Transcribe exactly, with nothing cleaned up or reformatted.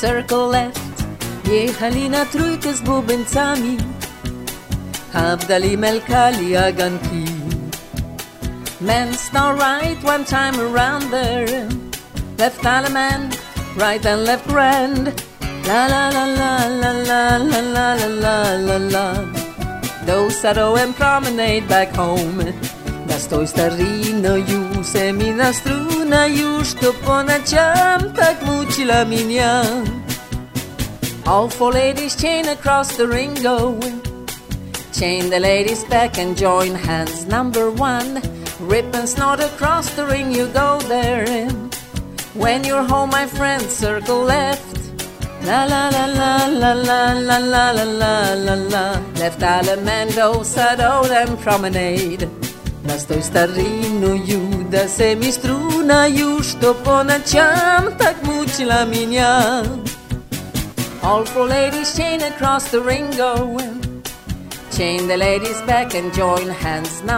circle left. Jechali na trójkę z bubencami, a w dali melkali aganki. Men start right one time around there, left element, right and left grand. La la la la la la la la la la la. Those that and promenade back home. Na stoj starino już, se mi na struna już, to po nociam tak mucila minia. All four ladies chain across the ring go. Chain the ladies back and join hands number one. Rip and snort across the ring you go there. When you're home my friend, circle left. La la la la la la la la la la la la. Left Alamando, Sado and promenade. Na stoj starinu juda, se mi struna już, to po nociam tak mucila minia. All four ladies chain across the ring go. Chain the ladies back and join hands now.